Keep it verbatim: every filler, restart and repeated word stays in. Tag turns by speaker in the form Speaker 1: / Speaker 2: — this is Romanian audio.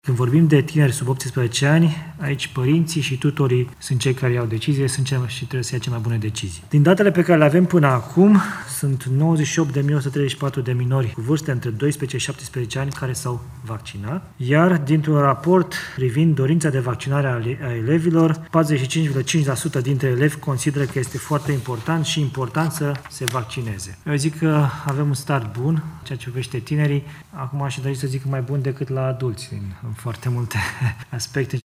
Speaker 1: Când vorbim de tineri sub optsprezece ani, aici părinții și tutorii sunt cei care iau decizie sunt cei și trebuie să ia cele mai bune decizii. Din datele pe care le avem până acum, sunt nouăzeci și opt de mii o sută treizeci și patru de minori cu vârste între doisprezece și șaptesprezece ani care s-au vaccinat, iar dintr-un raport privind dorința de vaccinare a elevilor, patruzeci și cinci virgulă cinci la sută dintre elevi consideră că este foarte important și important să se vaccineze. Eu zic că avem un start bun, ceea ce privește tinerii. Acum aș dori să zic mai bun decât la adulți în foarte multe aspecte.